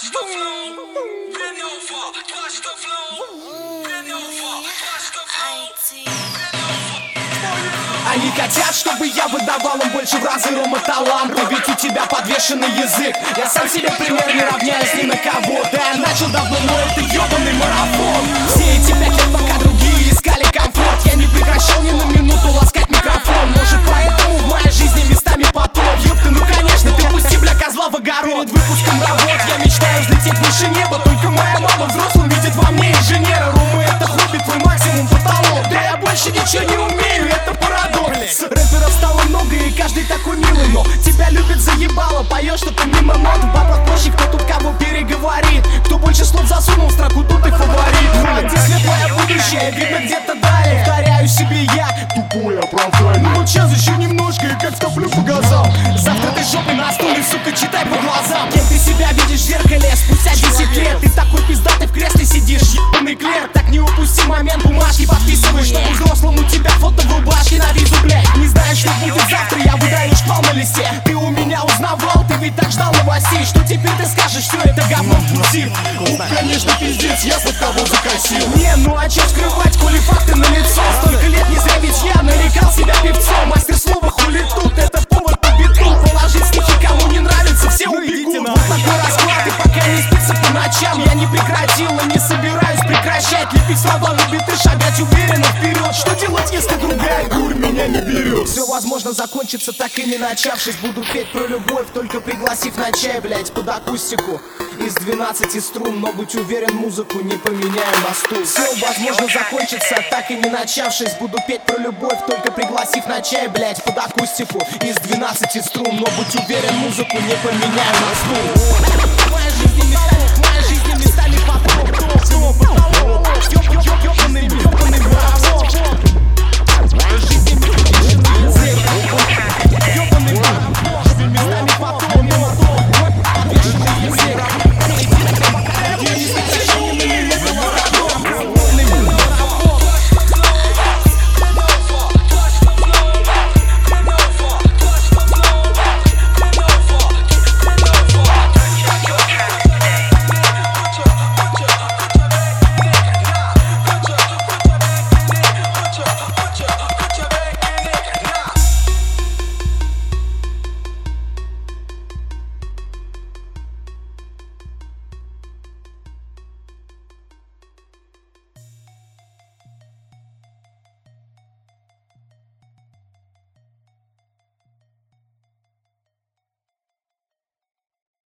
Они хотят, чтобы я выдавал им больше в разы рома таланта. Ведь у тебя подвешенный язык. Я сам себе пример, не равняюсь ни на кого. Да я начал давно, но это ёбаный марафон. Все эти 5 лет, пока другие искали комфорт, я не прекращал ни на минуту ласкать микрофон. Может, поэтому в моей жизни местами потоп. Ёпты, ну конечно, ты пусти, бля, козла в огород. Перед выпуском работ я мечтаю взлететь выше неба. Только моя мама взрослым видит во мне инженера. Румы, это хобби, твой максимум потолок. Да я больше ничего не умею, это парадокс. Рэперов стало много и каждый такой милый, но тебя любит заебало. Поешь что-то мимо нот, вопрос проще, кто тут кого переговорит. Кто больше слов засунул в строку, тут и фаворит. Где светлое будущее, видно где-то далее. Повторяю себе я, тупое оправдание. Ну вот сейчас еще немножко и как втоплю по газам. Завтра ты жопой на стуле, сука, читай по глазам. Кем ты себя видишь в зеркале спустя 10 лет? Ты такой пиздатый в кресле сидишь, ебаный клерк. Так не упусти момент, бумажки подписывай, чтобы взрослому тебя фото в рубашке на визу, блядь. Не знаешь, что будет завтра, я выдаю шквал на листе. Ты у меня узнавал, ты ведь так ждал новостей. Что теперь ты скажешь, все это говно в пути? Конечно, пиздец, я под кого закосил. Не, ну а че скрывать, коли факты на лицо? Столько лет не зря, ведь я нарекал себя певцом. Мастер слова, хули тут, это повод по биту. Положить стихи, кому не нравится, все убегут. Вот такой расклад, и пока не спится по ночам. Я не прекратил и не собираюсь прекращать. Лепить слова на биты, шагать уверенно вперед. Что делать, если другая дурь меня не берет? Все возможно закончится, так и не начавшись. Буду петь про любовь, только пригласив на чай, блять, под акустику из 12 струн. Но будь уверен, музыку не поменяю на стул. Все возможно закончится, так и не начавшись. Буду петь про любовь, только пригласив на чай, блять, под акустику из 12 струн. Но будь уверен, музыку не поменяю на стул.